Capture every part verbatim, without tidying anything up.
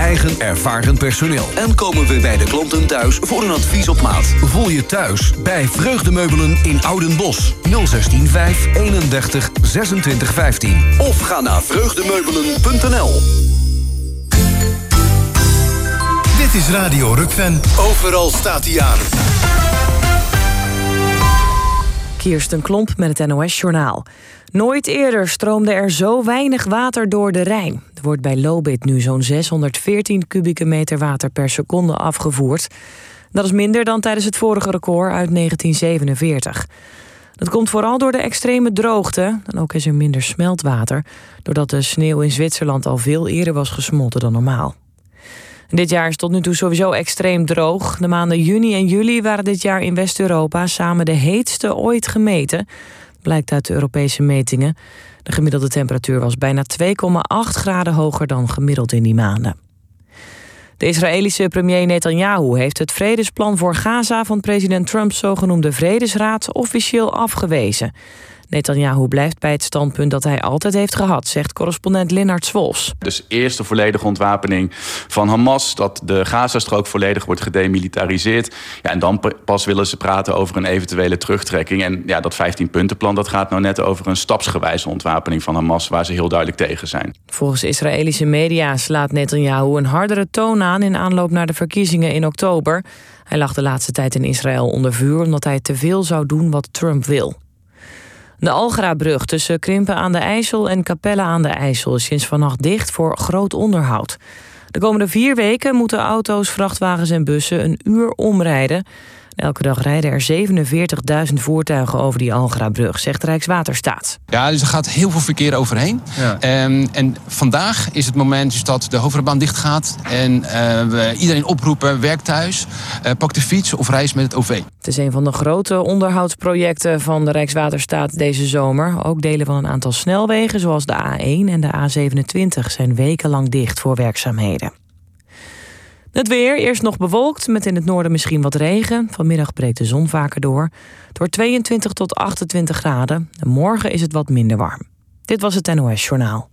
eigen ervaren personeel. En komen we bij de klanten thuis voor een advies op maat. Voel je thuis bij Vreugdemeubelen in Oudenbosch. nul zestien vijf eenendertig zesentwintig vijftien. Of ga naar vreugdemeubelen punt n l. Dit is Radio Rukven. Overal staat hij aan. Kirsten Klomp met het N O S-journaal. Nooit eerder stroomde er zo weinig water door de Rijn. Er wordt bij Lobith nu zo'n zeshonderdveertien kubieke meter water per seconde afgevoerd. Dat is minder dan tijdens het vorige record uit negentien zevenenveertig. Dat komt vooral door de extreme droogte. En ook is er minder smeltwater, doordat de sneeuw in Zwitserland al veel eerder was gesmolten dan normaal. En dit jaar is tot nu toe sowieso extreem droog. De maanden juni en juli waren dit jaar in West-Europa samen de heetste ooit gemeten. Blijkt uit de Europese metingen. De gemiddelde temperatuur was bijna twee komma acht graden hoger dan gemiddeld in die maanden. De Israëlische premier Netanyahu heeft het vredesplan voor Gaza van president Trumps zogenoemde Vredesraad officieel afgewezen. Netanyahu blijft bij het standpunt dat hij altijd heeft gehad, zegt correspondent Lennart Swolfs. Dus eerst de volledige ontwapening van Hamas, dat de Gazastrook volledig wordt gedemilitariseerd. Ja, en dan pas willen ze praten over een eventuele terugtrekking. En ja, dat vijftien-puntenplan dat gaat nou net over een stapsgewijze ontwapening van Hamas, waar ze heel duidelijk tegen zijn. Volgens Israëlische media slaat Netanyahu een hardere toon aan in aanloop naar de verkiezingen in oktober. Hij lag de laatste tijd in Israël onder vuur omdat hij te veel zou doen wat Trump wil. De Algrabrug tussen Krimpen aan de IJssel en Capelle aan de IJssel is sinds vannacht dicht voor groot onderhoud. De komende vier weken moeten auto's, vrachtwagens en bussen een uur omrijden. Elke dag rijden er zevenenveertigduizend voertuigen over die Algrabrug, zegt Rijkswaterstaat. Ja, dus er gaat heel veel verkeer overheen. Ja. Um, en vandaag is het moment dus dat de hoofdrijbaan dicht gaat. En uh, we iedereen oproepen, werk thuis, uh, pak de fiets of reis met het O V. Het is een van de grote onderhoudsprojecten van de Rijkswaterstaat deze zomer. Ook delen van een aantal snelwegen, zoals de A één en de A zevenentwintig, zijn wekenlang dicht voor werkzaamheden. Het weer, eerst nog bewolkt, met in het noorden misschien wat regen. Vanmiddag breekt de zon vaker door. Het wordt tweeëntwintig tot achtentwintig graden. En morgen is het wat minder warm. Dit was het N O S-journaal.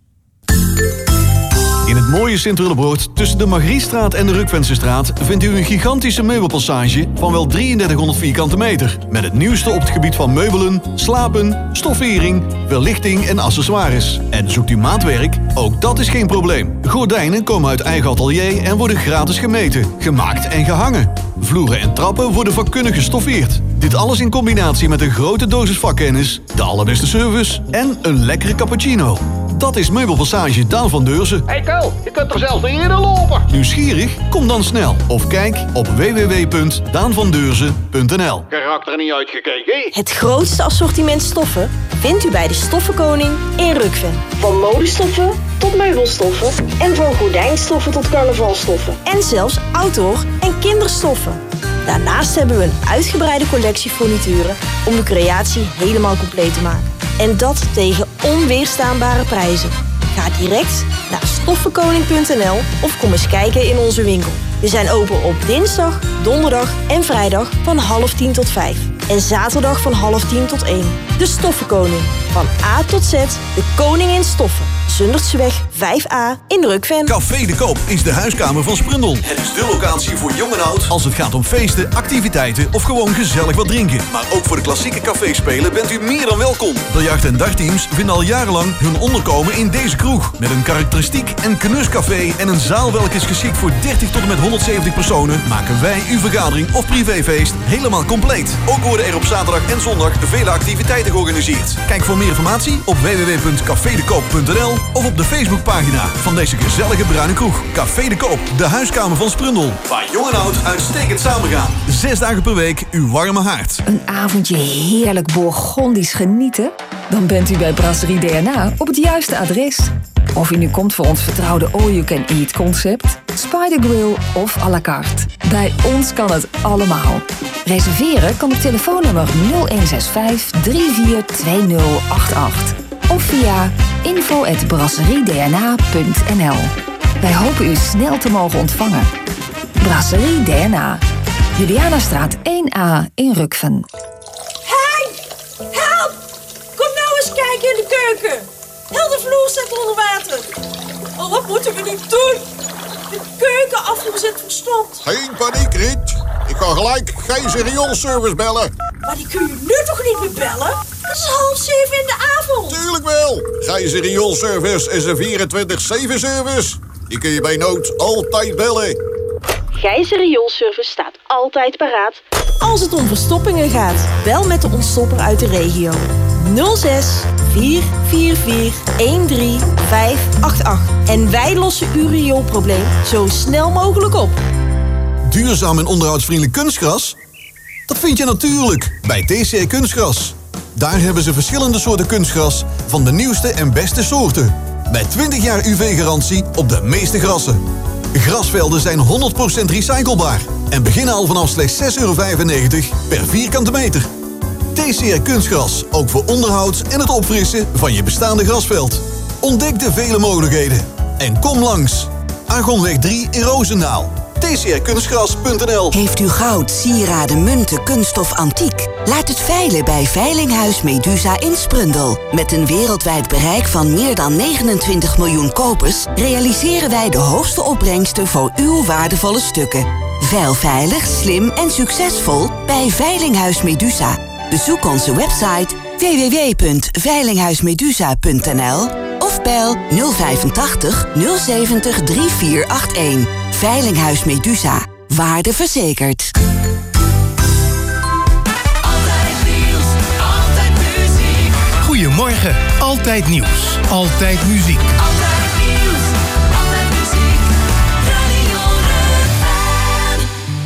In het mooie Sint-Willebroord, tussen de Margriestraat en de Rukvensestraat, vindt u een gigantische meubelpassage van wel drieëndertighonderd vierkante meter. Met het nieuwste op het gebied van meubelen, slapen, stoffering, verlichting en accessoires. En zoekt u maatwerk? Ook dat is geen probleem. Gordijnen komen uit eigen atelier en worden gratis gemeten, gemaakt en gehangen. Vloeren en trappen worden vakkundig gestoffeerd. Dit alles in combinatie met een grote dosis vakkennis, de allerbeste service en een lekkere cappuccino. Dat is Meubelpassage Daan van Deurzen. Hey Ko, je kunt er zelfs niet eerder lopen. Nieuwsgierig? Kom dan snel. Of kijk op w w w punt daan van deurzen punt n l. Geraakt er niet uitgekeken? Het grootste assortiment stoffen vindt u bij de Stoffenkoning in Rukven. Van modestoffen tot meubelstoffen en van gordijnstoffen tot carnavalstoffen. En zelfs outdoor- en kinderstoffen. Daarnaast hebben we een uitgebreide collectie furnituren om de creatie helemaal compleet te maken. En dat tegen onweerstaanbare prijzen. Ga direct naar stoffenkoning punt n l of kom eens kijken in onze winkel. We zijn open op dinsdag, donderdag en vrijdag van half tien tot vijf. En zaterdag van half tien tot één. De Stoffenkoning. Van A tot Z, de koning in stoffen. Zundertseweg vijf A in Rukven. Café de Koop is de huiskamer van Sprundel. Het is de locatie voor jong en oud als het gaat om feesten, activiteiten of gewoon gezellig wat drinken. Maar ook voor de klassieke caféspelen bent u meer dan welkom. Biljart- en dartteams vinden al jarenlang hun onderkomen in deze kroeg. Met een karakteristiek en knuscafé en een zaal welke is geschikt voor dertig tot en met honderdzeventig personen, maken wij uw vergadering of privéfeest helemaal compleet. Ook worden er op zaterdag en zondag vele activiteiten georganiseerd. Kijk voor meer informatie op w w w punt café de koop punt n l of op de Facebookpagina van deze gezellige bruine kroeg. Café de Koop, de huiskamer van Sprundel. Waar jong en oud uitstekend samengaan. Zes dagen per week uw warme haard. Een avondje heerlijk Bourgondisch genieten? Dan bent u bij Brasserie D N A op het juiste adres. Of u nu komt voor ons vertrouwde all-you-can-eat concept, Spider Grill of à la carte. Bij ons kan het allemaal. Reserveren kan op telefoonnummer nul een zes vijf drie vier twee nul acht acht. Of via info at brasserie d n a punt n l. Wij hopen u snel te mogen ontvangen. Brasserie D N A. Julianastraat één A in Rukven. Hey! Help! Kom nou eens kijken in de keuken. Heel de vloer staat onder water. Oh, wat moeten we nu doen? De keuken zit verstopt. Geen paniek, Riet. Ik kan gelijk Gijzer rioolservice bellen. Maar die kun je nu toch niet meer bellen? Het is half zeven in de avond. Tuurlijk wel. Gijzer rioolservice is een vierentwintig zeven service. Die kun je bij nood altijd bellen. Gijzer rioolservice staat altijd paraat als het om verstoppingen gaat. Bel met de ontstopper uit de regio. nul zes vier vier vier een drie vijf acht acht. En wij lossen uw rioolprobleem zo snel mogelijk op. Duurzaam en onderhoudsvriendelijk kunstgras? Dat vind je natuurlijk bij T C R Kunstgras. Daar hebben ze verschillende soorten kunstgras van de nieuwste en beste soorten. Met twintig jaar U V-garantie op de meeste grassen. Grasvelden zijn honderd procent recyclebaar en beginnen al vanaf slechts zes euro vijfennegentig per vierkante meter. T C R Kunstgras, ook voor onderhoud en het opfrissen van je bestaande grasveld. Ontdek de vele mogelijkheden en kom langs. Argonweg drie in Roosendaal. T C R kunstgras punt n l. Heeft u goud, sieraden, munten, kunststof, antiek? Laat het veilen bij Veilinghuis Medusa in Sprundel. Met een wereldwijd bereik van meer dan negenentwintig miljoen kopers realiseren wij de hoogste opbrengsten voor uw waardevolle stukken. Veil veilig, slim en succesvol bij Veilinghuis Medusa. Bezoek onze website w w w punt veilinghuismedusa punt n l of bel nul vijfentachtig nul zeventig drie vier acht een. Veilinghuis Medusa. Waarde verzekerd. Altijd nieuws, altijd muziek. Goedemorgen, altijd nieuws, altijd muziek. Altijd nieuws, altijd muziek. Radio Rukven.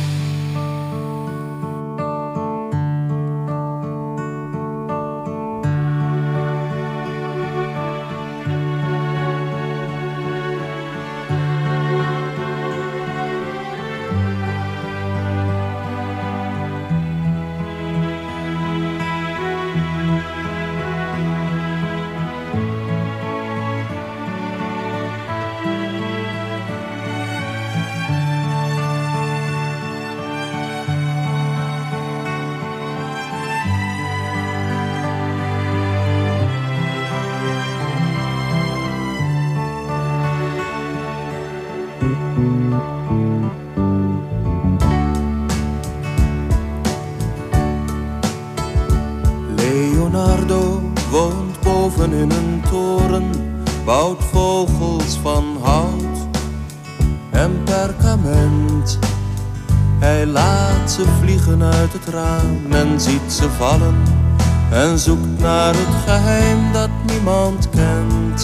Leonardo woont boven in een toren, bouwt vogels van hout en perkament. Hij laat ze vliegen uit het raam en ziet ze vallen en zoekt naar het geheim dat niemand kent.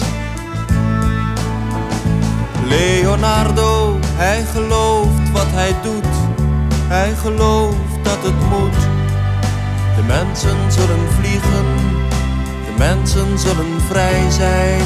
Leonardo, hij gelooft wat hij doet, hij gelooft dat het moet. De mensen zullen vliegen, de mensen zullen vrij zijn.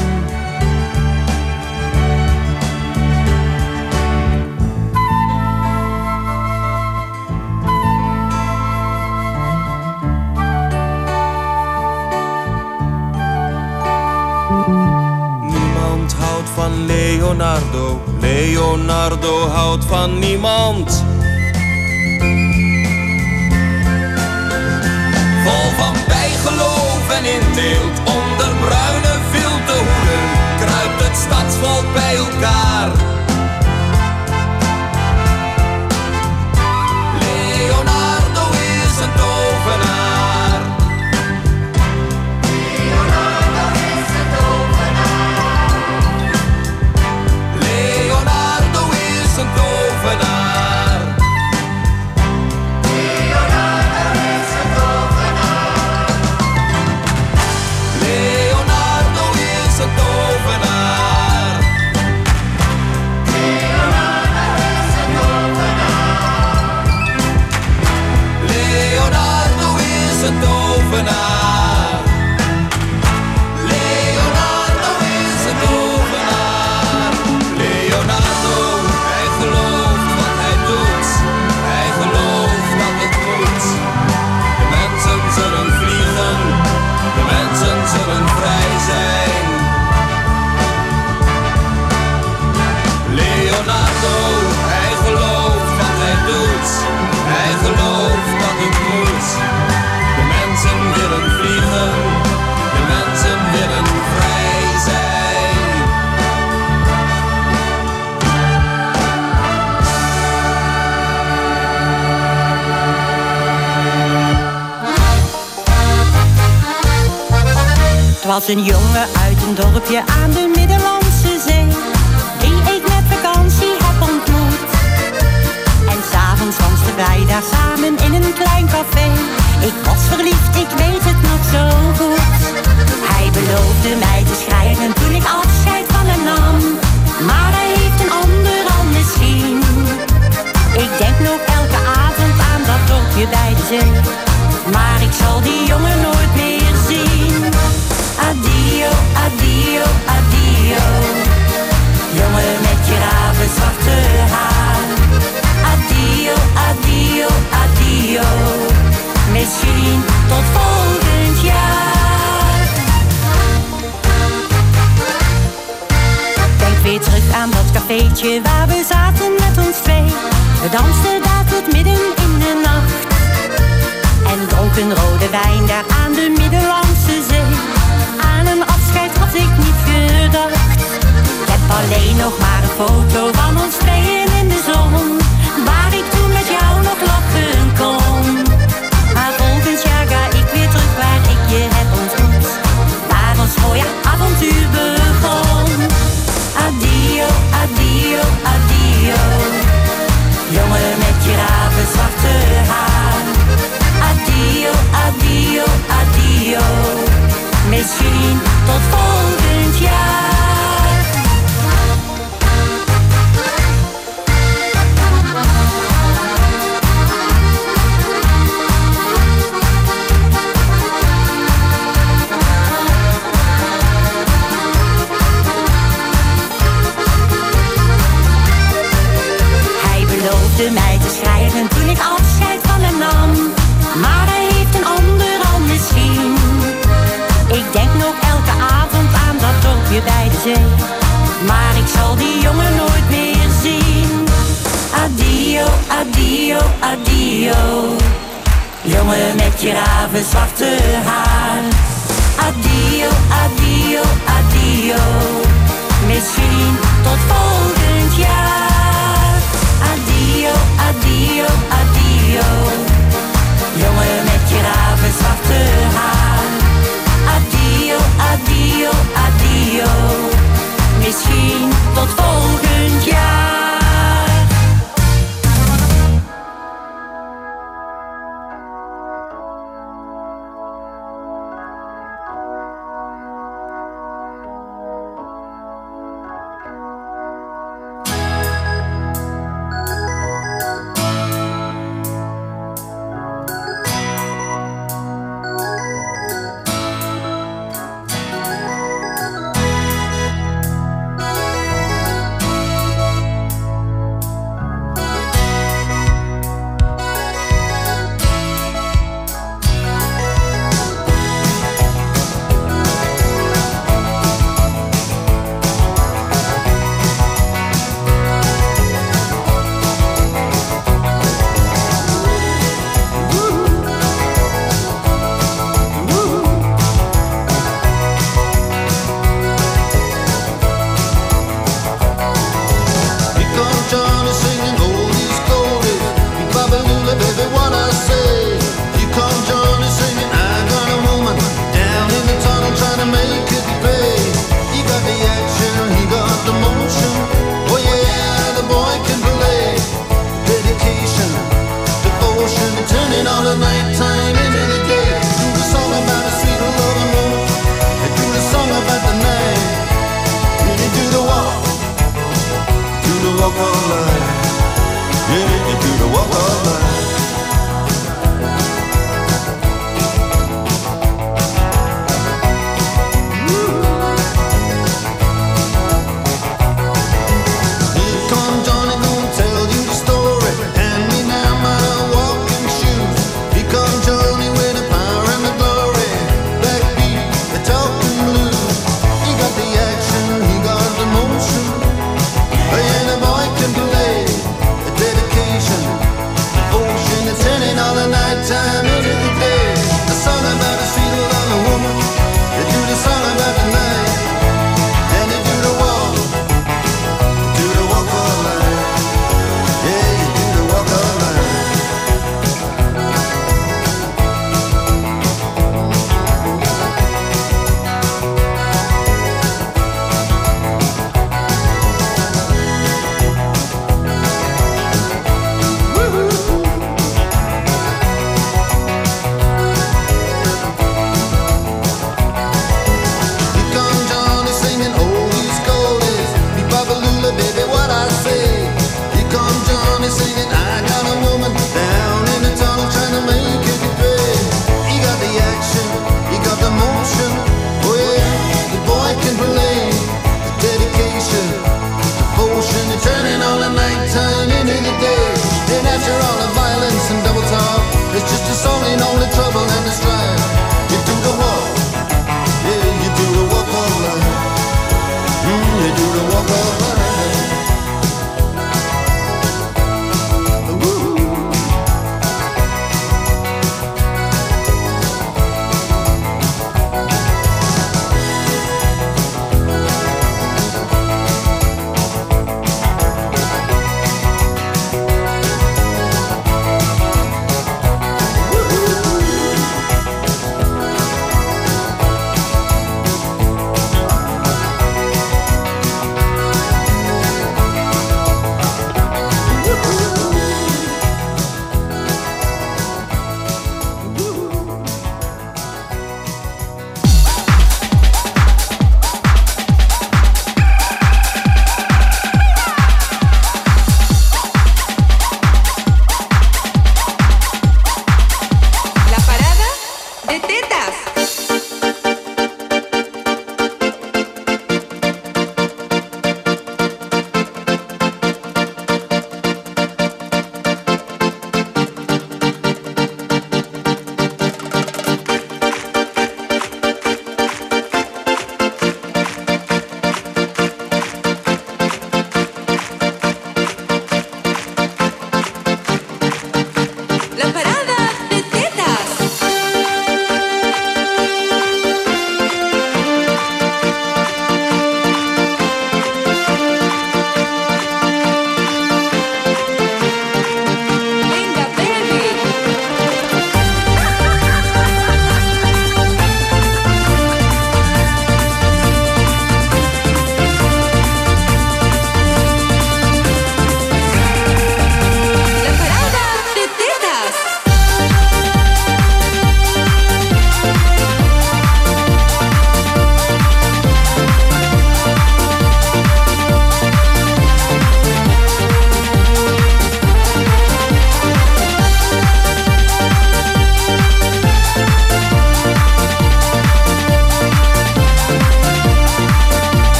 Niemand houdt van Leonardo, Leonardo houdt van niemand. Vol van bijgeloof en inteelt, onder bruine viltenhoeden kruipt het stadsvolk bij elkaar. Leonardo is een tovenaar. Leonardo is een tovenaar. Leonardo is een tovenaar. Leonardo is een tovenaar. Leonardo is een tovenaar. Leonardo is een tovenaar. Leonardo is een tovenaar. Leonardo is een tovenaar. Leonardo, hij gelooft wat hij doet. Hij gelooft dat het moet. De mensen zullen vliegen. De mensen zullen vrij zijn. Leonardo, hij gelooft wat hij doet. Hij gelooft dat het moet. De mensen willen vliegen. De mensen willen vrij zijn. was een jongen uit een dorpje aan de Middellandse Zee, die ik met vakantie heb ontmoet. En s'avonds dansten wij daar samen in een klein café. Ik was verliefd, ik weet het nog zo goed. Hij beloofde mij te schrijven toen ik afscheid van hem nam, maar hij heeft een ander al misschien. Ik denk nog elke avond aan dat dorpje bij de zee, maar ik zal die jongen nooit meer zien. Addio, addio, addio, jongen met je ravenzwarte haar. Addio, addio, addio, misschien tot volgend jaar. Denk weer terug aan dat cafeetje waar we zaten met ons twee. We dansten daar tot midden in de nacht en dronken rode wijn daar aan de Middellandse Zee. Aan een afscheid had ik niet gedacht. Ik heb alleen nog maar een foto van ons tweeën in de zon, waar ik toen met jou nog lachen kon. Maar volgend jaar ga ik weer terug waar ik je heb ontmoet, waar ons mooie avontuur begon. Addio, addio, addio, jongen met je ravenzwarte haar. Addio, addio, addio, misschien tot volgend jaar. Hij beloofde mij te schrijven toen ik afscheid van hem nam, maar hij heeft een ander al misschien. Ik denk nog elke avond aan dat dorpje bij de zee, maar ik zal die jongen nooit meer zien. Addio, addio, addio, jongen met je ravenzwarte haar. Addio, addio, addio, misschien tot volgend jaar. Addio, addio, addio, jongen met je ravenzwarte haar. Addio, addio, addio, misschien tot volgend jaar.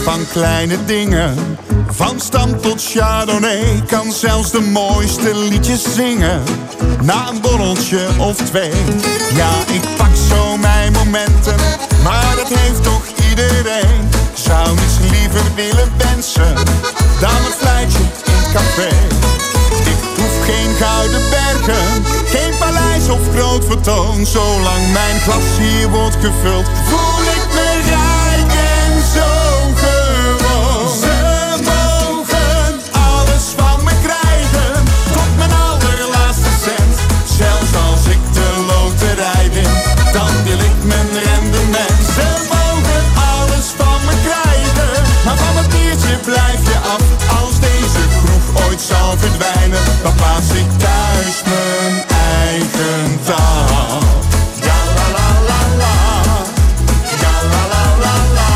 van kleine dingen. Van stam tot chardonnay, kan zelfs de mooiste liedjes zingen. Na een borreltje of twee. Ja, ik pak zo mijn momenten, maar dat heeft toch iedereen. Zou niets liever willen wensen dan een fluitje in het café. Ik hoef geen gouden bergen, geen paleis of groot vertoon. Zolang mijn glas hier wordt gevuld, voel ik me rijk en zo gewoon. Ze mogen alles van me krijgen, tot mijn allerlaatste cent. Zelfs als ik de loterij win, dan wil ik mijn rendement. Ze mogen alles van me krijgen, maar van het biertje blijf je af. Als deze kroeg ooit zal verdwijnen, dan plaats ik thuis mijn eigen taal. Ja la la la la, ja la la la la,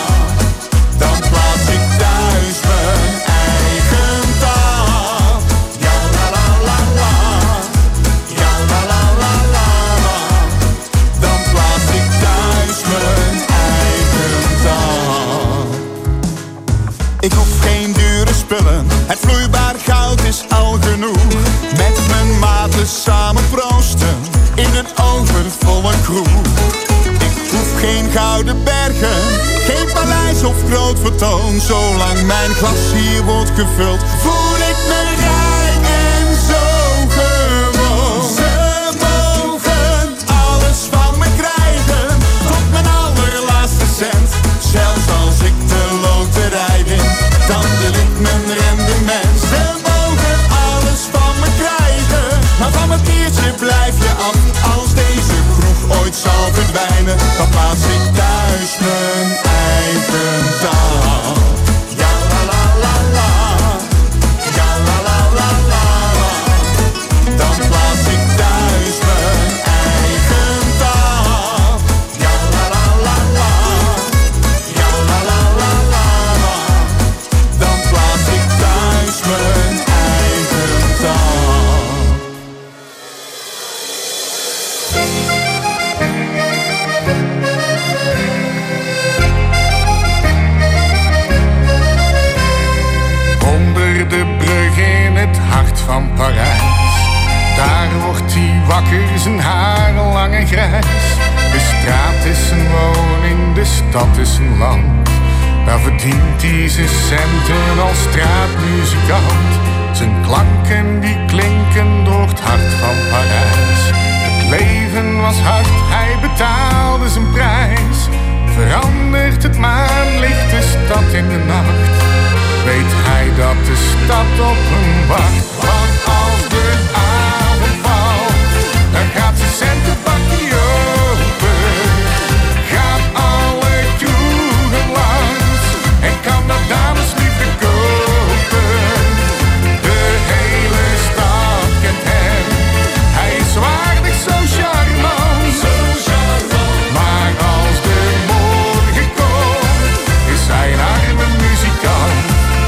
dan plaats ik thuis mijn eigen taal. Ja la la la la, ja la la la la, dan plaats ik thuis mijn eigen taal. Ik hoef geen dure spullen, het vloeibaar goud is al genoeg. Met mijn maten samen proosten in een overvolle kroeg. Ik hoef geen gouden bergen, geen paleis of groot vertoon. Zolang mijn glas hier wordt gevuld, voel ik me rijk en zo gewoon. Ze mogen alles van me krijgen, tot mijn allerlaatste cent. Zelfs als ik de loterij win, dan wil ik mijn rendement. Ze mogen alles van me krijgen, maar van mijn biertje blijf je af. Als deze kroeg ooit zal verdwijnen, dan plaats ik thuis mijn eigen taal. Ja la la la la, ja la la la la, dan plaats ik thuis mijn eigen taal. Ja la la la la, ja la la la la, dan plaats ik thuis mijn eigen taal. Onder de brug in het hart van Parijs, daar wordt hij wakker, zijn haar lang en grijs. De straat is een woning, de stad is een land. Daar verdient hij zijn centen als straatmuzikant. Zijn klanken die klinken door het hart van Parijs. Het leven was hard, hij betaalde zijn prijs. Verandert het maanlicht de stad in de nacht, weet hij dat de stad op hem wacht. Want als de avond valt, dan gaat zijn centenbakje open. Gaan alle kroegen langs en kan dat damesliefde kopen. De hele stad kent hem, hij is waardig zo charmant. Zo charmant. Maar als de morgen komt, is hij een arme muzikant.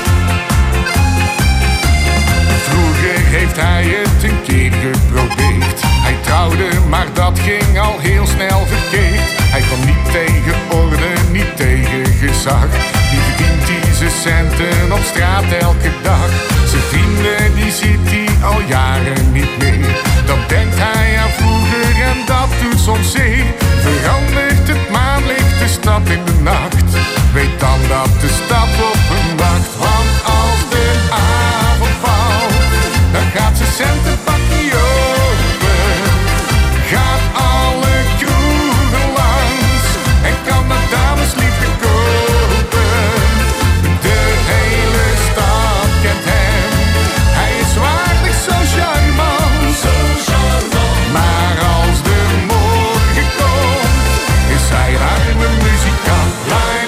Vroeger heeft hij het een keer geprobeerd. Hij trouwde, maar dat ging al heel snel verkeerd. Hij kwam niet tegen orde, niet tegen gezag. Die verdient hij zijn centen op straat elke dag. Zijn vrienden, die ziet hij al jaren niet meer. Dan denkt hij aan vroeger en dat doet soms zeer. Verandert het maanlicht de stad in de nacht, weet dan dat de stad op hem wacht. Want als de avond valt, dan gaat zijn centenbakje open. Gaat alle kroegen langs en kan dat damesliefde kopen. De hele stad kent hem, hij is waardig zo charmant. Zo charmant. Maar als de morgen komt, is hij een arme muzikant.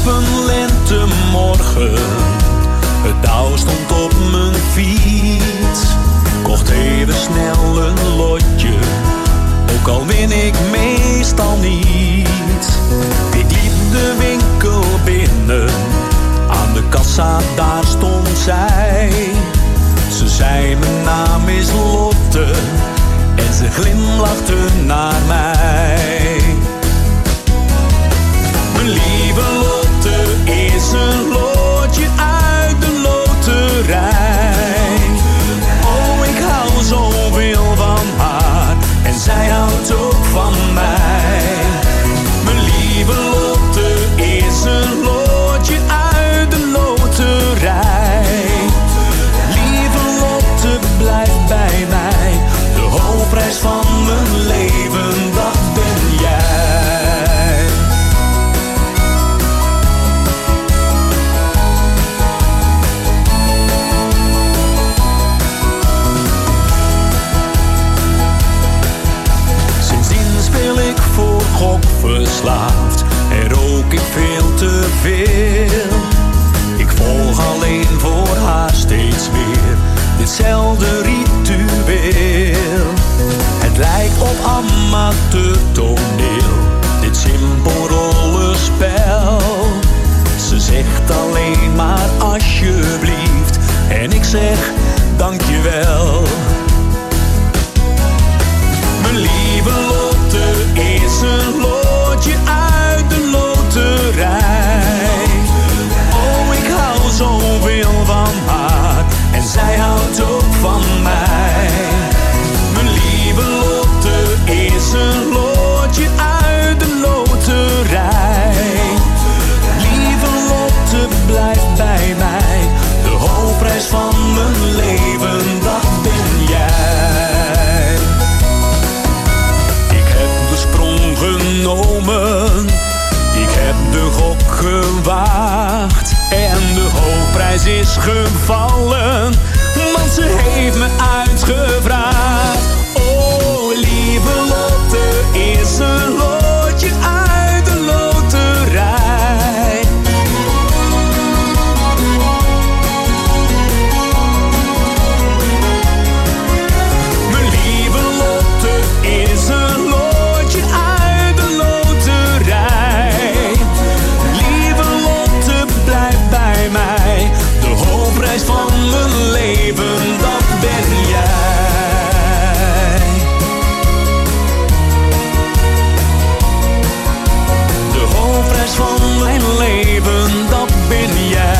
een lentemorgen. Het touw stond op mijn fiets. Kocht even snel een lotje, ook al win ik meestal niet. Ik liep de winkel binnen, aan de kassa daar stond zij. Ze zei mijn naam is Lotte en ze glimlachte naar mij. Mijn lieve Lotte is een lotje uit de loterij. Oh, ik hou zoveel van haar en zij houdt ook van mij. Mijn lieve Lotte is een lotje uit de loterij. Lieve Lotte, blijf bij mij. De hoofdprijs van mijn leven, dat ben jij. Sindsdien speel ik voor gok verslaafd en rook ik veel te veel. Ik volg alleen voor haar steeds weer ditzelfde ritueel. Het lijkt op amateurtoneel, dit simpel rollenspel. Ze zegt alleen maar alsjeblieft en ik zeg dankjewel. Mijn lieve Lotte is een lotje uit de loterij. Oh, ik hou zoveel van haar en zij houdt ook van mij. Mijn lieve Lotte is een lotje uit de loterij. Lieve Lotte, blijf bij mij. De hoofdprijs van mijn leven, dat ben jij. Ik heb de sprong genomen, ik heb de gok gewaagd en de hoofdprijs is gevallen, want ze heeft me uitgevraagd. Oh, lieve Lotte is een lotje uit de loterij. Mijn lieve Lotte is een lotje uit de loterij. Lieve Lotte, blijf bij mij. De hoofdprijs van mijn leven, dat ben jij. De hoofdprijs van mijn leven, dat ben jij.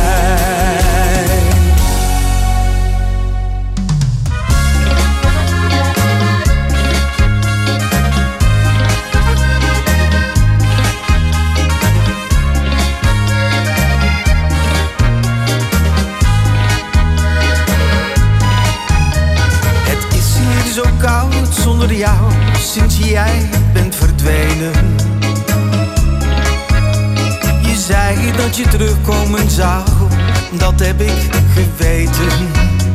Het is hier zo koud zonder jou, sinds jij bent verdwenen. Je zei dat je terugkomen zou, dat heb ik geweten.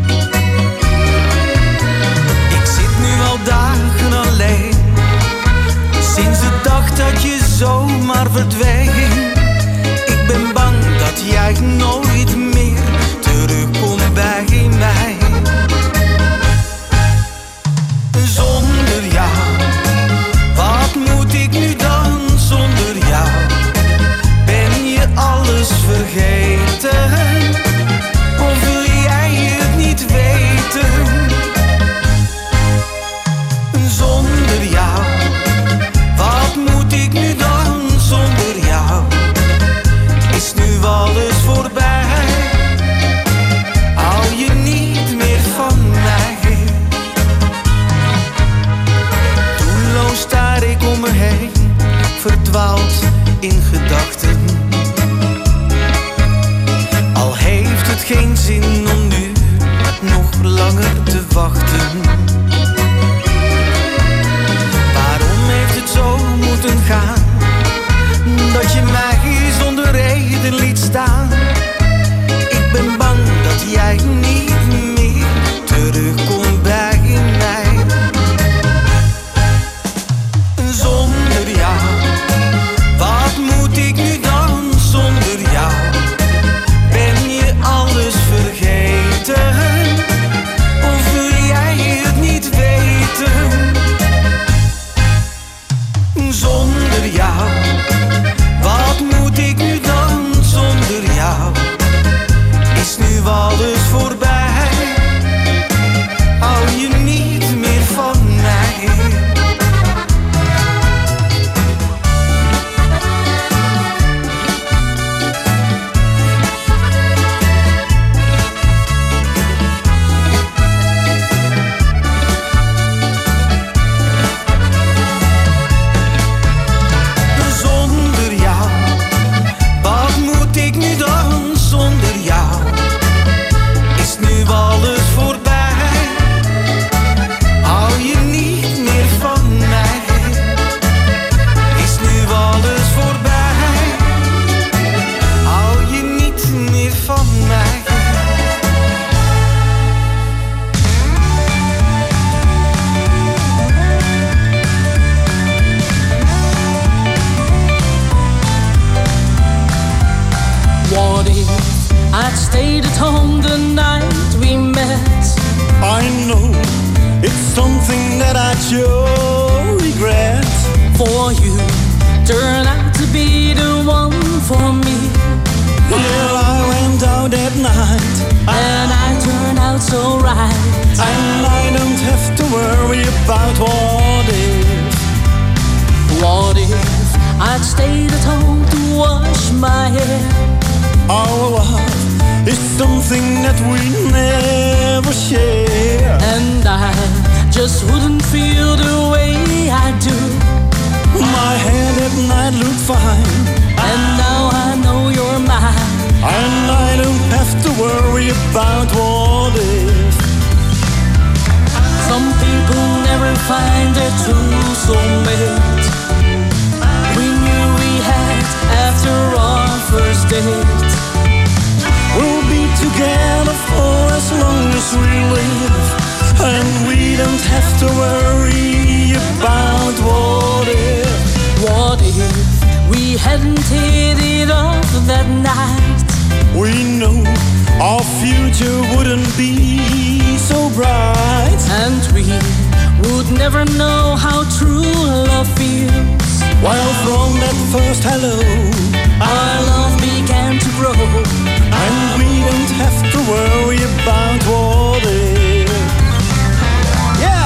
Ik zit nu al dagen alleen, sinds de dag dat je zomaar verdween. Ik ben bang dat jij nooit meer terugkomt bij mij. Zonder jou, wat moet ik nu dan zonder jou? Ben je alles vergeten? Of wil jij het niet weten? Zonder jou, wat moet ik nu dan zonder jou? Is nu alles voorbij? Hou je niet meer van mij? Doelloos staar ik om me heen, verdwaald in gedachten. Al heeft het geen zin om nu nog langer te wachten. Waarom heeft het zo moeten gaan, dat je mij zonder reden liet staan? Ik ben bang dat jij niet meer terugkomt bij mij. Zonder jou, wat moet ik nu dan zonder jou? if I'd stayed at home the night we met? I know it's something that I sure regret. For you turned out to be the one for me. Well, I went out that night and I turned out so right. And I don't have to worry about what if. What if I'd stayed at home to wash my hair? Our love is something that we never share. And I just wouldn't feel the way I do. My hair that night looked fine, and now I know you're mine. And I don't have to worry about what if. Some people never find their true soulmate. We knew we had after our first date. We'll be together for as long as we live, and we don't have to worry about what if. What if we hadn't hit it off that night? We know our future wouldn't be so bright, and we would never know how true love feels. Well, from that first hello, our love began to grow, and we don't have to worry about what if. Yeah!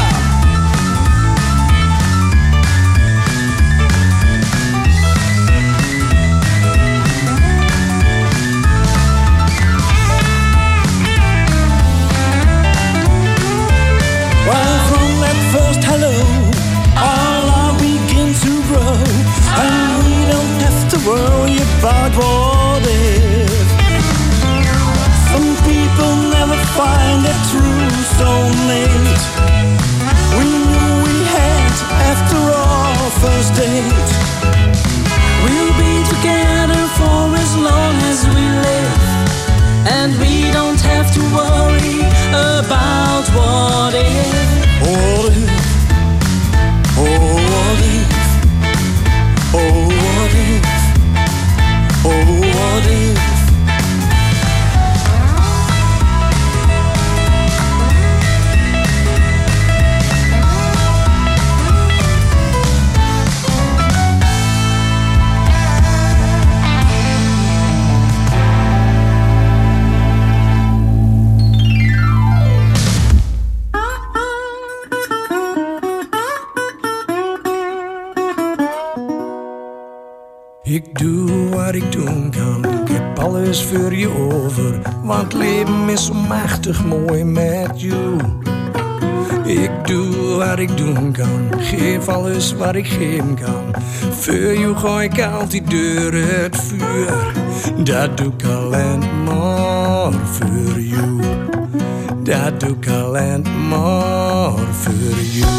Well, from that first hello, our love began to grow, and we don't have to worry about what if. Some people never find a true soulmate. We knew we had after our first date. We'll be together for as long as we live, and we don't have to worry about what if. What if? Oh, what if? Oh, what if? Oh, what if? Ik doe wat ik doen kan, ik heb alles voor je over. Want leven is zo machtig mooi met jou. Ik doe wat ik doen kan, geef alles wat ik geven kan. Voor jou ga ik altijd door het vuur. Dat doe ik alleen maar voor jou. Dat doe ik alleen maar voor jou.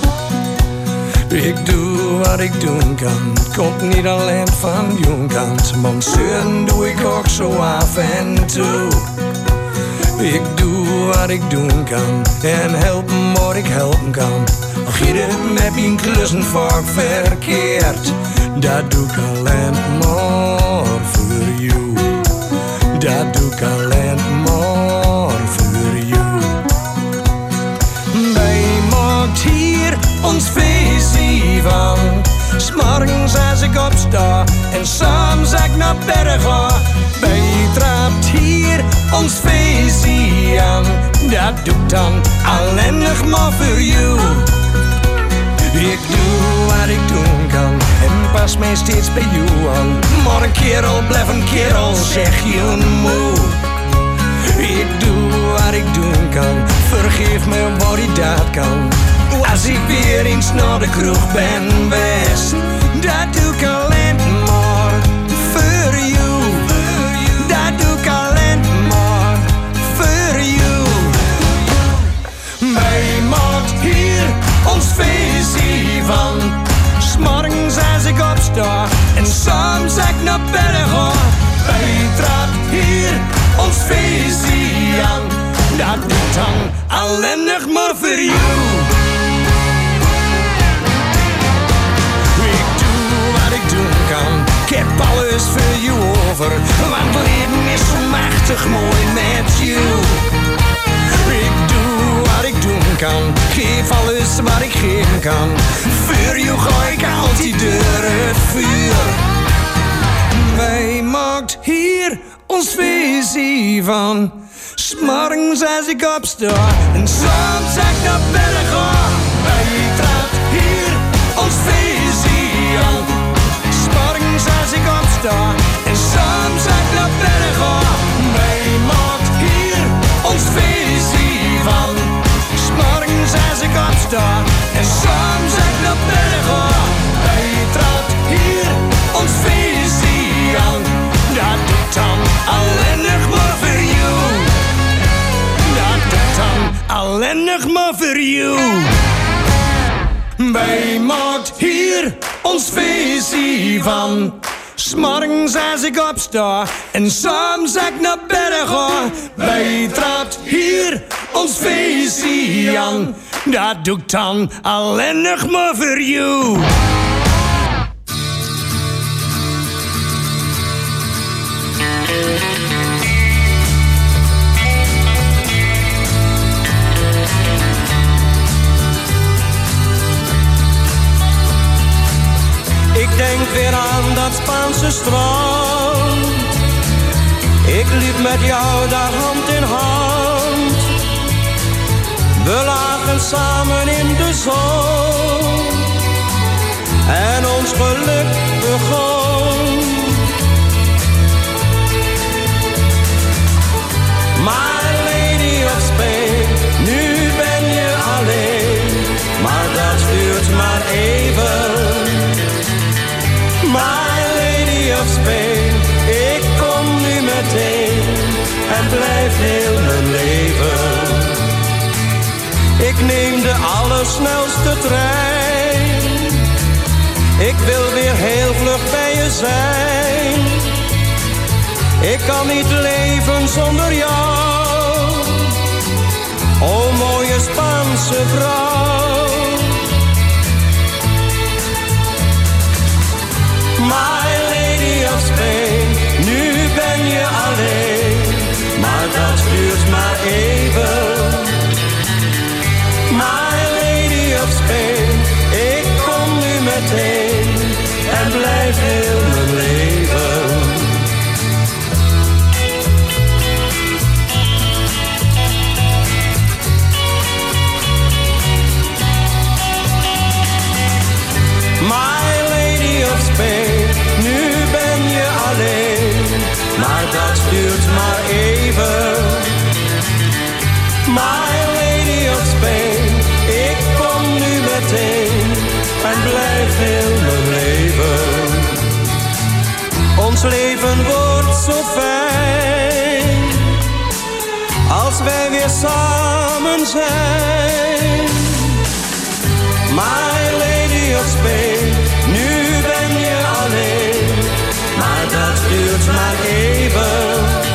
Ik doe wat ik doen kan, het komt niet alleen van jonkant. Want zeuren doe ik ook zo af en toe. Ik doe wat ik doen kan en helpen wat ik helpen kan. Al gaat het met mijn klussen vaak verkeerd. Dat doe ik alleen maar voor jou. Dat doe ik alleen maar voor jou. Wij maakt hier ons feestje van. 'S Morgens als ik opsta en soms als ik naar bed ga. Bij trapt hier ons feestje aan. Dat doe ik dan alleen nog maar voor jou. Ik doe wat ik doen kan en pas mij steeds bij jou aan. Maar een kerel blijf een kerel, zeg je moe. Ik doe wat ik doen kan, vergeef me wat ik dat kan. Als ik weer eens naar de kroeg ben geweest, dat doe ik alleen maar voor jou. Dat doe ik alleen maar voor jou. Wij maken hier ons feestje van. 'S Morgens als ik opsta en soms als ik naar bed ga. Wij trapt hier ons feestje aan. Dat doe ik dan alleen nog maar voor jou. Ik prachtig mooi met you. Ik doe wat ik doen kan, geef alles wat ik geven kan. Voor jou gooi ik altijd door het vuur. Wij maakt hier ons visie van. 's Morgens als ik opsta en soms ik naar bed ga. Wij traapt hier ons visie aan. 's Morgens als ik opsta en soms ik naar bed ga. Wij maakt hier ons visie van. 's Morgens als ik opsta en soms ik naar bed ga. Wij traapt hier ons visie aan. Dat doet dan alleenig maar voor jou. Dat doet dan alleenig maar voor jou. Wij maakt hier ons visie van. 's Morgens als ik opsta en soms ik naar bed ga. Wij traapt hier ons visie aan. Dat doe ik dan alleenig maar voor jou. Ik denk weer aan dat Spaanse strand. Ik liep met jou daar hand in hand. We lagen samen in de zon. En ons geluk begon. My lady of Spain, nu ben je alleen. Maar dat duurt maar even. My lady of Spain, ik kom nu meteen en blijf heel mijn leven. Ik neem de allersnelste trein. Ik wil weer heel vlug bij je zijn. Ik kan niet leven zonder jou. O mooie Spaanse vrouw. My lady of Spain, nu ben je alleen, maar dat duurt maar even. My lady of Spain, ik kom nu meteen en blijf heel mijn leven. My lady of Spain, nu ben je alleen, maar dat duurt maar even. My lady of Spain, ik kom nu meteen en blijf heel mijn leven. Ons leven wordt zo fijn, als wij weer samen zijn. My lady of Spain, nu ben je alleen, maar dat duurt maar even.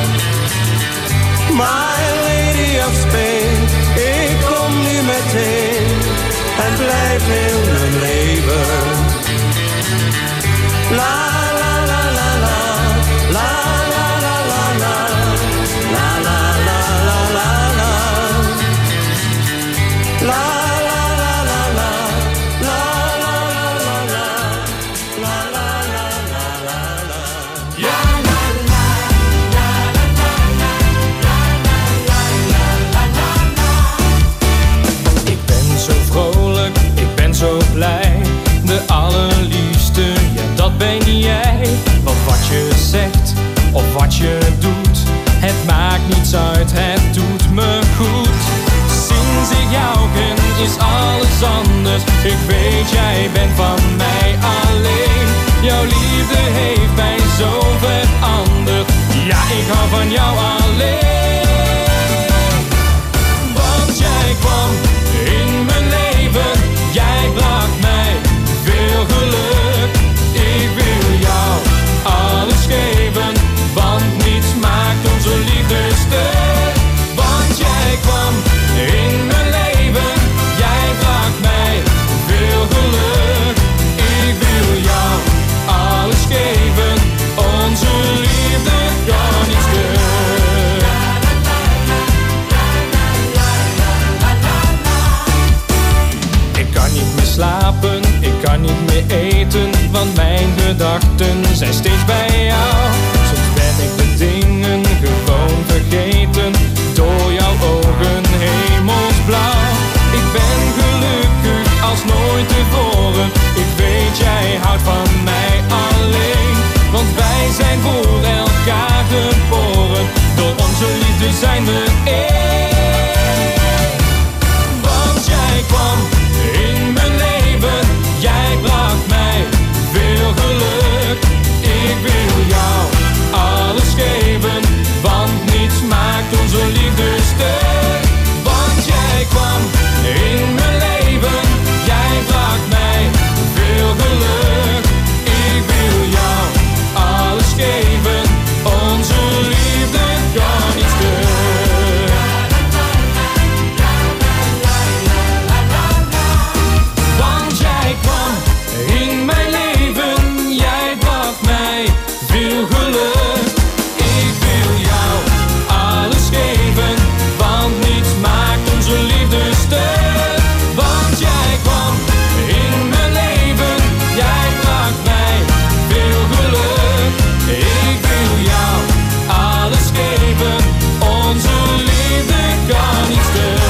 My lady of Spain, ik kom nu meteen en blijf heel mijn leven. La la la la la, la la la la la, la la la la la la, la la la la la, la la la la la, la la la la la. Ja la la la la la la la la la la. Ik ben zo vrolijk, ik ben zo blij. De allerliefste, ja dat ben jij. Want wat je zegt of wat je doet, het maakt niets uit, het doet me goed. Sinds ik jou ken is alles anders. Ik weet jij bent van mij alleen. Jouw liefde heeft mij zo veranderd. Ja, ik hou van jou alleen. Want jij kwam in mijn leven, jij bracht mij veel geluk. Ik wil jou alles geven, want niets maakt onze liefde stuk. Want jij kwam in mijn leven, jij bracht mij veel geluk. Ik wil jou alles geven, onze liefde zijn steeds bij jou. Soms ben ik de dingen gewoon vergeten, door jouw ogen hemelsblauw. Ik ben gelukkig als nooit tevoren, ik weet jij houdt van mij alleen. Want wij zijn voor elkaar geboren, door onze liefde zijn we één. Want jij kwam in mijn leven, jij bracht mij veel geluk. Ik wil jou alles geven, want niets maakt onze liefde stuk. Want jij kwam in mijn leven, jij bracht mij veel geluk. Ik wil jou alles geven, onze liefde kan niet stuk. Want jij kwam in mijn leven, jij bracht mij veel geluk. Ik wil jou alles geven, want niets maakt onze liefde stuk. Want jij kwam in mijn leven, jij bracht mij veel geluk. Ik wil jou alles geven, onze liefde kan niet stuk.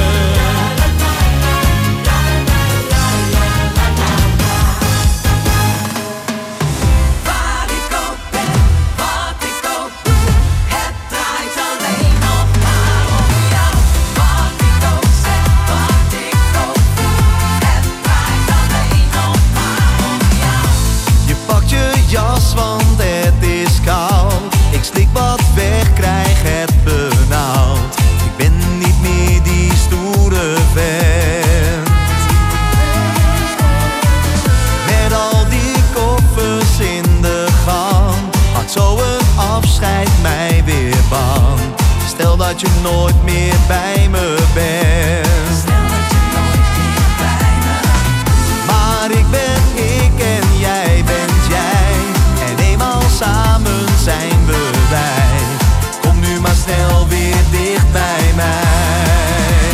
Waar ik ook ben, wat ik ook doe, het draait alleen nog maar om jou. Wat ik ook zeg, wat ik ook voel, het draait alleen nog maar om jou. Je pakt je jas, want het is koud. Ik slik wat weg, krijg het benauwd. Ik ben niet meer die stoere vent. Met al die koffers in de gang, had zo een afscheid mij weer bang. Stel dat je nooit meer bij me bent. Maar ik ben ik en jij bent jij, en eenmaal samen zijn we wij. Kom nu maar snel weer dicht bij mij.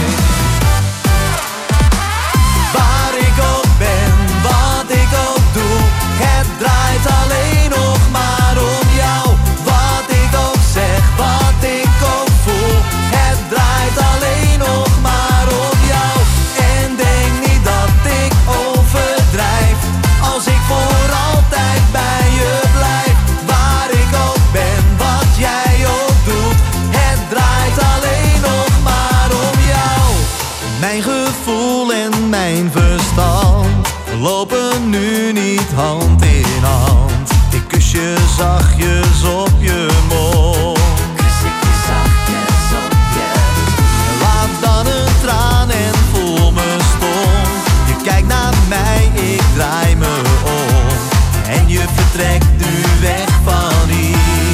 Waar ik ook ben, wat ik ook doe, het draait alleen nog maar om jou. Wat ik ook zeg, wat ik ook voel, het draait alleen nog maar om jou. En denk niet dat ik overdrijf, als ik voor altijd bij je blijf. Waar ik ook ben, wat jij ook doet, het draait alleen nog maar om jou. Mijn gevoel en mijn verstand lopen nu niet hand in hand. Ik kus je zachtjes op je mond. Kus ik je zachtjes op je mond. Laat dan een traan en voel me stom. Je kijkt naar mij, ik draai me om. En je vertrekt nu weg van hier.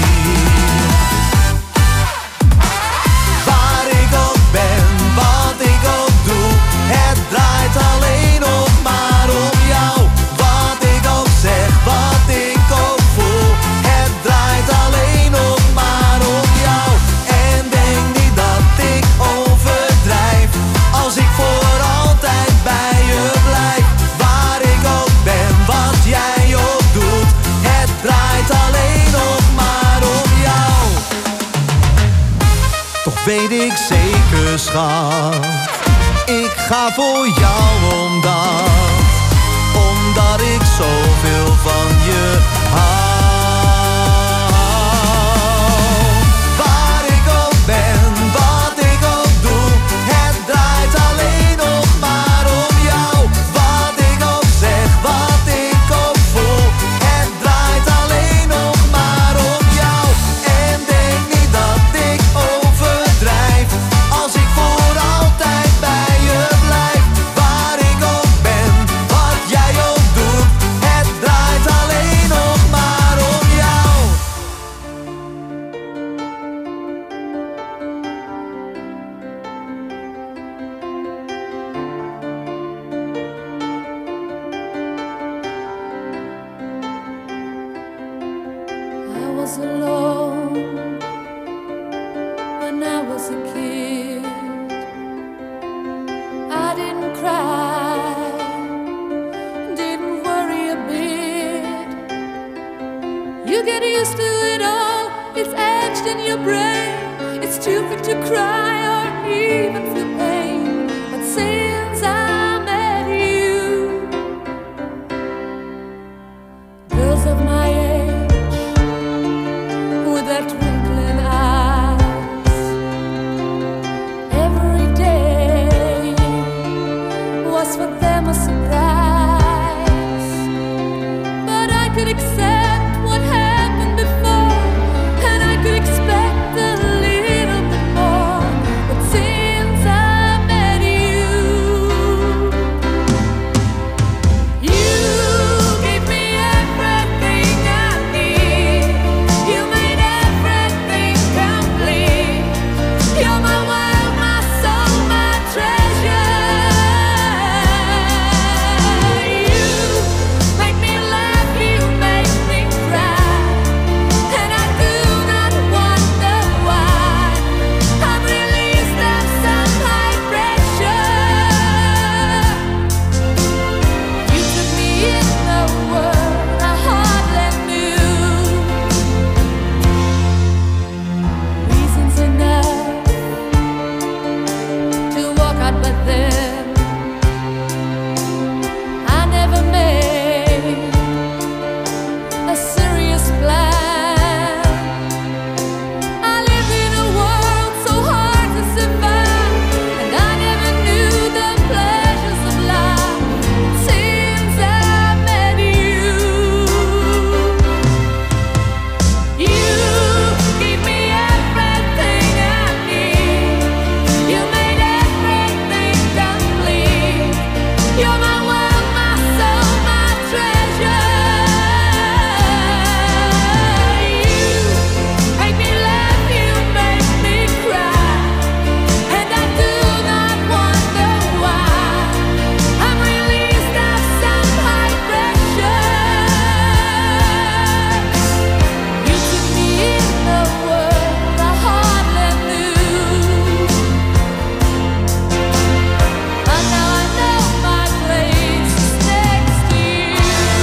Waar ik ook ben, wat ik ook doe, het draait alleen nog maar om jou. Wat ik ook zeg, wat ik ook voel, het draait alleen nog maar om jou. En denk niet dat ik overdrijf, als ik voor altijd bij je blijf. Waar ik ook ben, wat jij ook doet, het draait alleen nog maar om jou. Toch weet ik zeker, schat, ik ga voor jou omdat, omdat ik zoveel van je hou. Waar ik ook ben, wat ik ook doe, het draait alleen nog maar om jou. Wat ik ook zeg, wat ik ook voel, het draait alleen nog maar om jou. En denk niet dat ik overdrijf, als ik voor altijd bij je blijf. Waar ik ook ben, wat jij ook doet, het draait alleen your brain. It's stupid to cry or even feel pain. But since I met you, girls of my age with their twinkling eyes, every day was for them a surprise. But I could accept what happened before, and I could expect a little bit more. But since I met you, you gave me everything I need. You made everything complete. You're my world, my soul, my treasure. You make me laugh, you make me cry, and I do not wonder why. I'm released of some high pressure. You took me in a world I hardly knew. Reasons enough to walk out, but then I never made a serious plan. I lived in a world so hard to survive, and I never knew the pleasures of life. Since I met you, you gave me everything I need. You made everything complete. You're my world, my soul, my treasure. You make me laugh, you make me cry, and I do not wonder why. I'm released of some high pressure. You took me in a world I hardly knew. And now I know my place is next to you.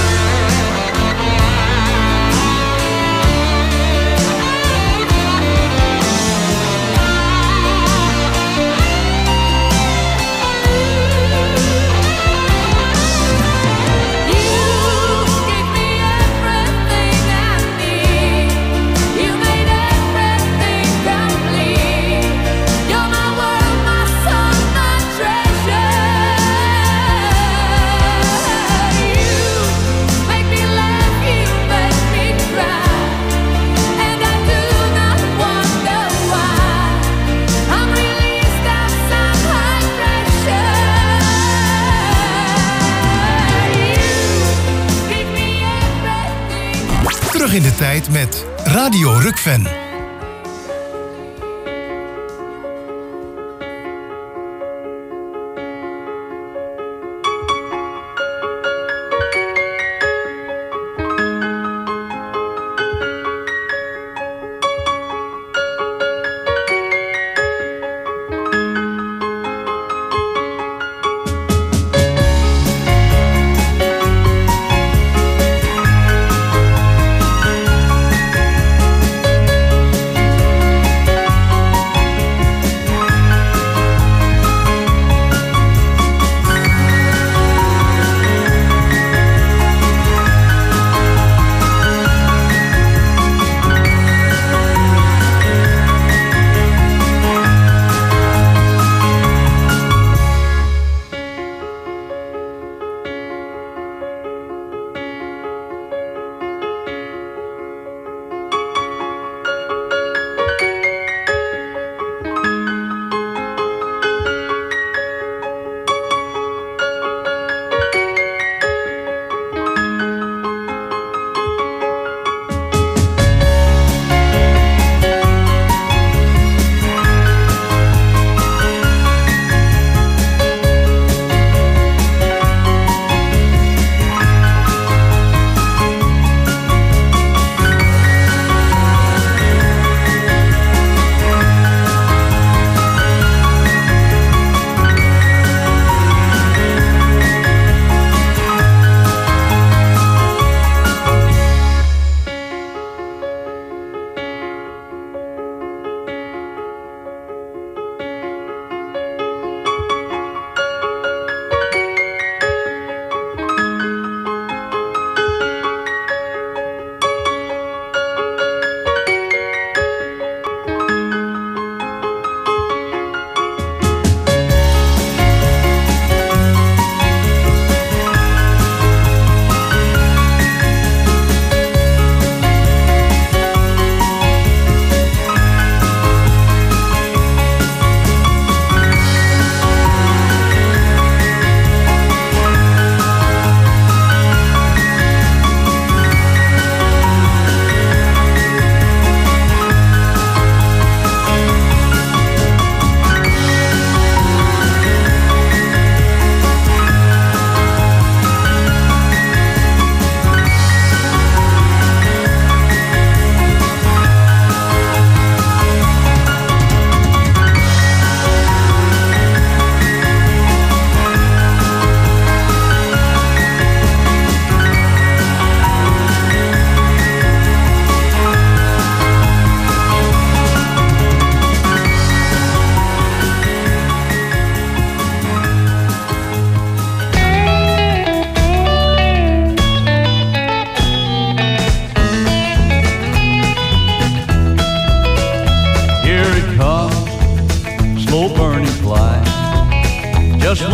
You gave me everything I need. You made everything complete. You're my world, my soul, my treasure. You make me laugh, you make me cry, and I do not wonder why. I'm released of some high pressure. You gave me everything. Terug in de tijd met Radio Rukven. You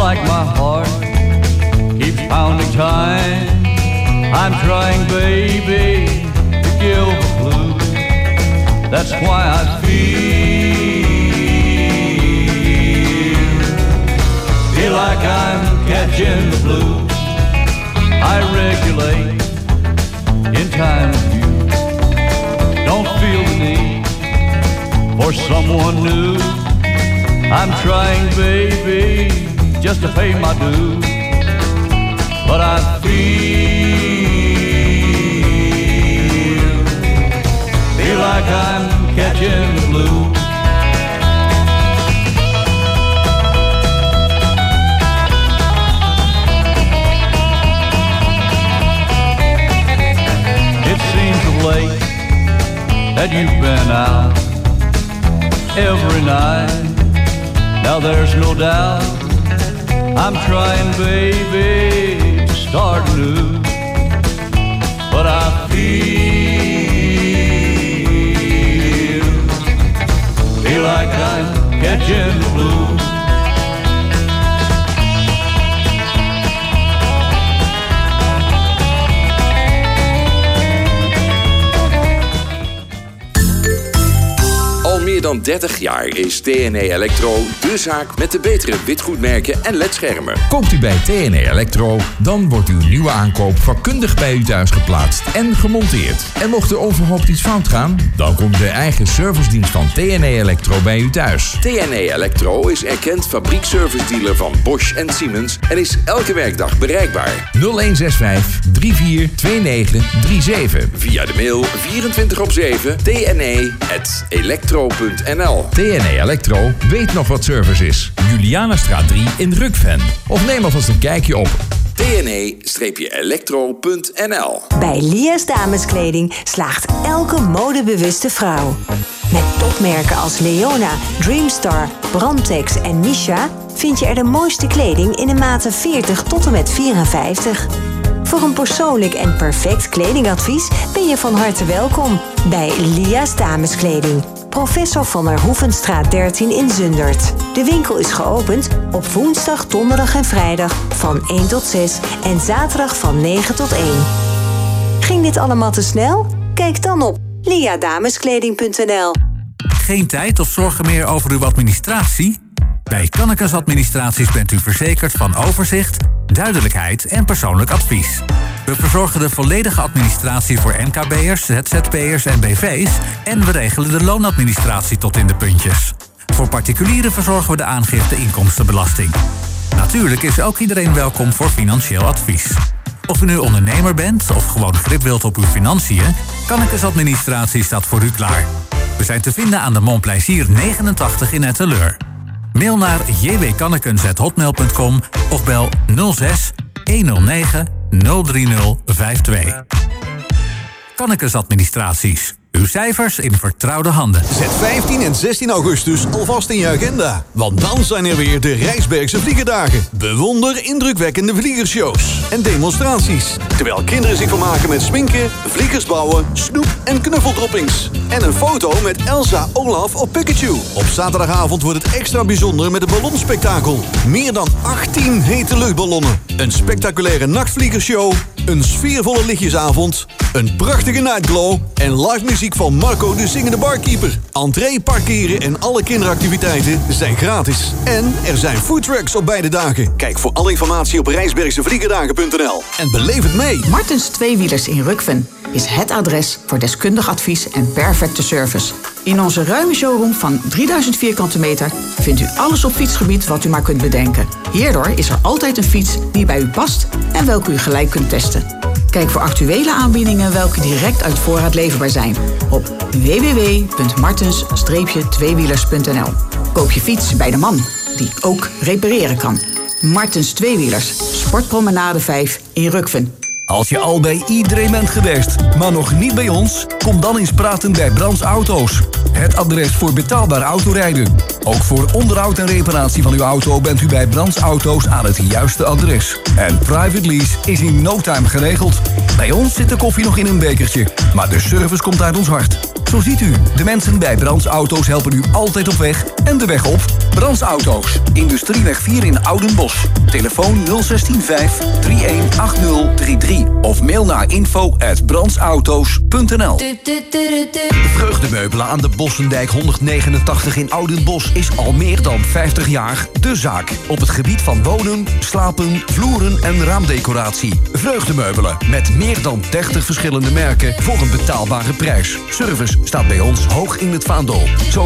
like my heart keeps pounding time. I'm trying, baby, to give a clue. That's why I feel Feel like I'm catching the blues. I regulate in time with you. Don't feel the need for someone new. I'm trying, baby, just to pay my dues. But I feel, feel like I'm catching the blues. It seems of late that you've been out every night. Now there's no doubt I'm trying, baby, to start new. But I feel, feel like I'm catching the blues. Al meer dan dertig jaar is T N E Electro de zaak met de betere witgoedmerken en ledschermen. Koopt u bij T N E Electro, dan wordt uw nieuwe aankoop vakkundig bij u thuis geplaatst en gemonteerd. En mocht er onverhoopt iets fout gaan, dan komt de eigen servicedienst van T N E Electro bij u thuis. T N E Electro is erkend fabriekservice-dealer van Bosch en Siemens en is elke werkdag bereikbaar. nul een zes vijf drie vier twee negen drie zeven. Via de mail vierentwintig op zeven T N E at electro punt n l. T N E Electro weet nog wat service is. Julianastraat drie in Rukven. Of neem alvast een kijkje op T N E electro punt n l. Bij Lia's Dameskleding slaagt elke modebewuste vrouw. Met topmerken als Leona, Dreamstar, Brandtex en Misha vind je er de mooiste kleding in de maten veertig tot en met vierenvijftig. Voor een persoonlijk en perfect kledingadvies ben je van harte welkom bij Lia's Dameskleding. Professor van der Hoevenstraat dertien in Zundert. De winkel is geopend op woensdag, donderdag en vrijdag van één tot zes en zaterdag van negen tot één. Ging dit allemaal te snel? Kijk dan op lia dameskleding punt n l. Geen tijd of zorgen meer over uw administratie? Bij Kannekes Administraties bent u verzekerd van overzicht, duidelijkheid en persoonlijk advies. We verzorgen de volledige administratie voor M K B'ers, Z Z P'ers en B V's en we regelen de loonadministratie tot in de puntjes. Voor particulieren verzorgen we de aangifte inkomstenbelasting. Natuurlijk is ook iedereen welkom voor financieel advies. Of u nu ondernemer bent of gewoon grip wilt op uw financiën, Kannekes Administratie staat voor u klaar. We zijn te vinden aan de Montplaisir negenentachtig in Etteleur. Mail naar j w kannekens at hotmail punt com of bel nul zes honderd negen nul drie nul vijf twee. Kannekes Administraties. Uw cijfers in vertrouwde handen. Zet vijftien en zestien augustus alvast in je agenda. Want dan zijn er weer de Rijsbergse Vliegerdagen. Bewonder indrukwekkende vliegershows en demonstraties. Terwijl kinderen zich vermaken met sminken, vliegers bouwen, snoep en knuffeldroppings. En een foto met Elsa, Olaf of Pikachu. Op zaterdagavond wordt het extra bijzonder met een ballonspektakel. Meer dan achttien hete luchtballonnen. Een spectaculaire nachtvliegershow. Een sfeervolle lichtjesavond. Een prachtige nightglow. En live muziek van Marco de Zingende Barkeeper. Entree, parkeren en alle kinderactiviteiten zijn gratis. En er zijn foodtrucks op beide dagen. Kijk voor alle informatie op rijsbergsevliegerdagen punt n l. En beleef het mee. Martens Tweewielers in Rukven is het adres voor deskundig advies en perfecte service. In onze ruime showroom van drieduizend vierkante meter vindt u alles op fietsgebied wat u maar kunt bedenken. Hierdoor is er altijd een fiets die bij u past en welke u gelijk kunt testen. Kijk voor actuele aanbiedingen welke direct uit voorraad leverbaar zijn op w w w punt martens tweewielers punt n l. Koop je fiets bij de man die ook repareren kan. Martens Tweewielers, Sportpromenade vijf in Rukven. Als je al bij iedereen bent geweest, maar nog niet bij ons, kom dan eens praten bij Brands Auto's. Het adres voor betaalbaar autorijden. Ook voor onderhoud en reparatie van uw auto bent u bij Brands Auto's aan het juiste adres. En private lease is in no time geregeld. Bij ons zit de koffie nog in een bekertje, maar de service komt uit ons hart. Zo ziet u, de mensen bij Brands Auto's helpen u altijd op weg en de weg op. Brands Auto's, Industrieweg vier in Oudenbosch. Telefoon nul zes vijf drie een acht nul drie drie of mail naar info at brandsauto's punt n l. Vreugdemeubelen aan de Bossendijk honderdnegenentachtig in Oudenbosch is al meer dan vijftig jaar de zaak. Op het gebied van wonen, slapen, vloeren en raamdecoratie. Vreugdemeubelen met meer dan dertig verschillende merken voor een betaalbare prijs. Service staat bij ons hoog in het vaandel. Zo